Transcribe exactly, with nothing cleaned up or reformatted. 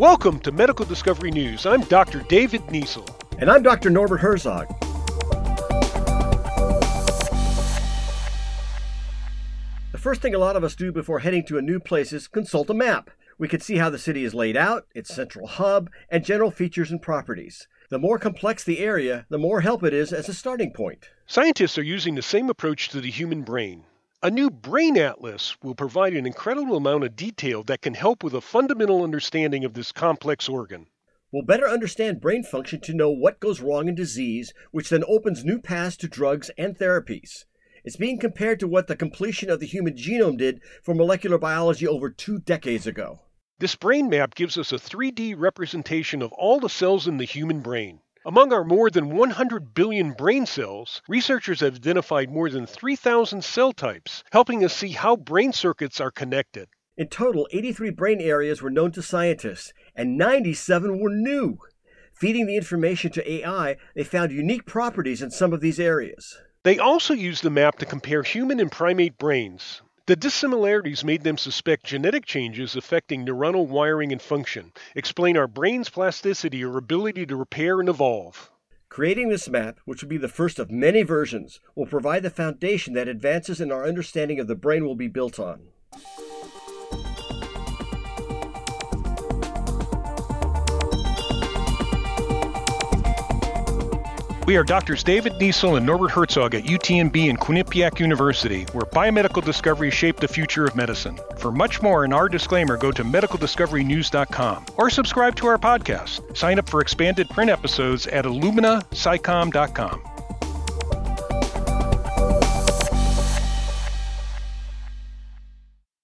Welcome to Medical Discovery News. I'm Doctor David Niesel. And I'm Doctor Norbert Herzog. The first thing a lot of us do before heading to a new place is consult a map. We can see how the city is laid out, its central hub, and general features and properties. The more complex the area, the more help it is as a starting point. Scientists are using the same approach to the human brain. A new brain atlas will provide an incredible amount of detail that can help with a fundamental understanding of this complex organ. We'll better understand brain function to know what goes wrong in disease, which then opens new paths to drugs and therapies. It's being compared to what the completion of the human genome did for molecular biology over two decades ago. This brain map gives us a three D representation of all the cells in the human brain. Among our more than one hundred billion brain cells, researchers have identified more than three thousand cell types, helping us see how brain circuits are connected. In total, eighty-three brain areas were known to scientists, and ninety-seven were new. Feeding the information to A I, they found unique properties in some of these areas. They also used the map to compare human and primate brains. The dissimilarities made them suspect genetic changes affecting neuronal wiring and function, explain our brain's plasticity or ability to repair and evolve. Creating this map, which will be the first of many versions, will provide the foundation that advances in our understanding of the brain will be built on. We are Doctors David Niesel and Norbert Herzog at U T M B and Quinnipiac University, where biomedical discoveries shape the future of medicine. For much more in our disclaimer, go to medical discovery news dot com or subscribe to our podcast. Sign up for expanded print episodes at illumina sci com dot com.